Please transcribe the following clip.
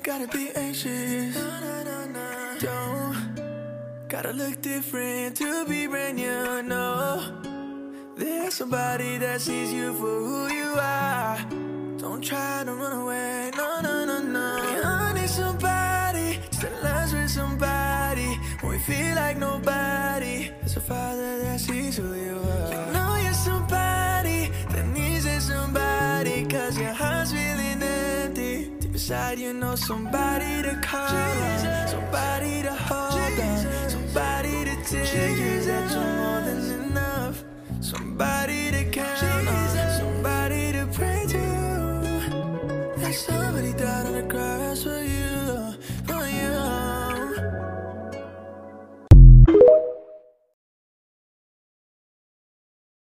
gotta be anxious. Don't gotta look different to be brand new. No, there's somebody that sees you for who you are. Don't try to run away. No, no, no, no. I need somebody that loves with somebody when we feel like nobody. There's a father that sees who you are. You know you're somebody that needs somebody, 'cause your heart's feeling empty. Deep inside you know somebody to call on, somebody to hold on, somebody to tell you that you're more than enough, somebody to care.